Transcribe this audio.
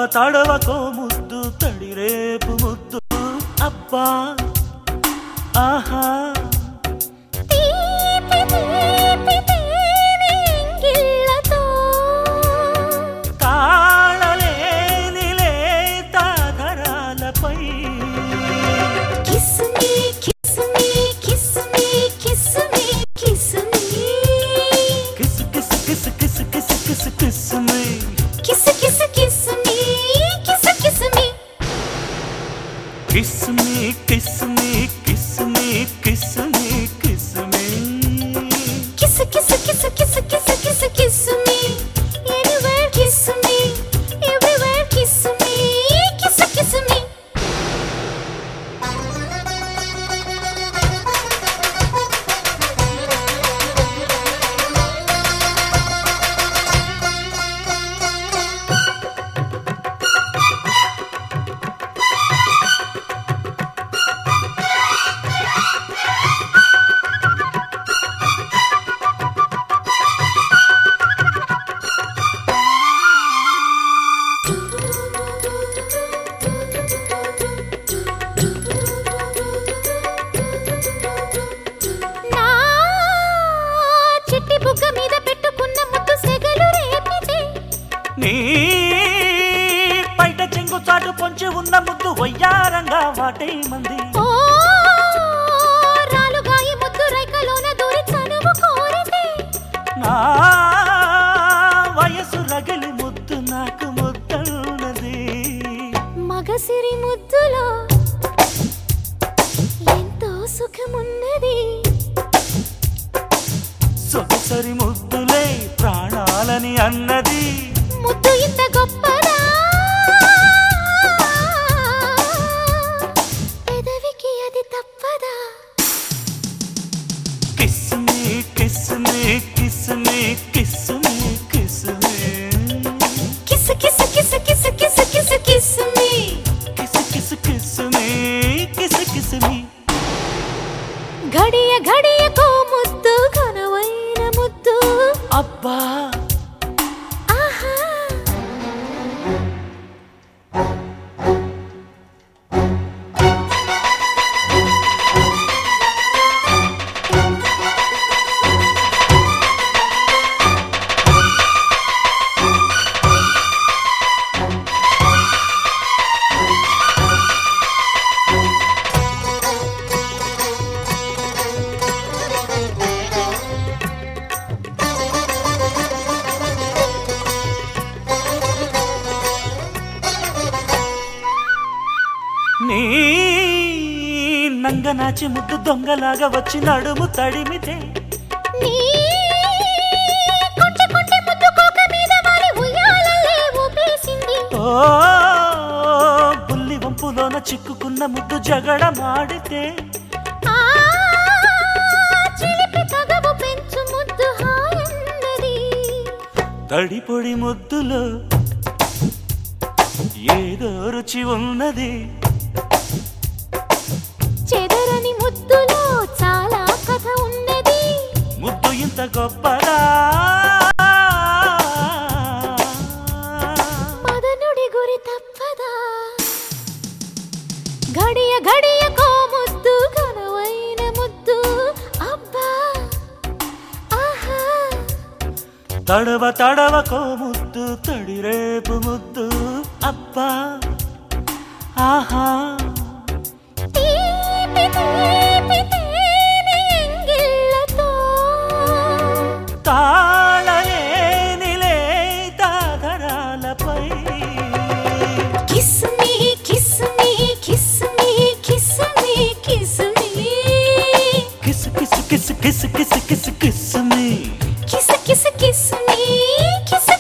తడవకో ముద్దు తడి రేపు ముద్దు అబ్బా ఆహా తాళలేని లేత ధరాలపై Kiss me, kiss me, kiss me, kiss me, kiss me. Kiss, kiss, kiss, kiss, kiss, kiss, kiss me. Anywhere kiss me, everywhere kiss me. Kiss, kiss me. నీ పైట చెంగు చాటు పొంచి ఉన్న ముద్దు వయ్యారంగా వాటే మంది నా వయసు రగిలి ముద్దు నాకు ముద్దన్నది మగసిరి ముద్దులో ఎంతో సుఖమున్నది సొగసరి ముద్దులే ప్రాణాలని అన్నది ముద్దు ఇంత గొప్పదా పెదవికి అది తప్పదా kiss me kiss me kiss me kiss me kiss me kiss kiss kiss kiss kiss kiss kiss me kiss kiss kiss me kiss kiss me ఘడియ ఘడియకో ముద్దు ఘనమైన ముద్దు అబ్బా నీ నంగనాచి ముద్దు దొంగలాగా వచ్చి నడుము తడిమితే నీ కొంచె కొంచె ముద్దు కోక మీద వాలి ఉయ్యాలలే ఊపేసింది ఓ బుల్లి వంపులోన చిక్కుకున్న ముద్దు జగడమాడితే ఆ చిలిపి తగవు పెంచు ముద్దు హాయన్నది తడి పొడి ముద్దులో ఏదో రుచి ఉన్నది చెదరని ముద్దులో చాలా కథ ఉన్నది ముద్దు ఇంత గొప్పదా మదనుడి గురి తప్పదా ఘడియ ఘడియకో ముద్దు ఘనమైన ముద్దు అబ్బా ఆహా తడవ తడవకో ముద్దు తడి రేపు ముద్దు అబ్బా ఆహా తాళలేని లేత ధరాలపై kiss me kiss me kiss me kiss me kiss me kiss kiss kiss kiss kiss kiss kiss me kiss kiss kiss me kiss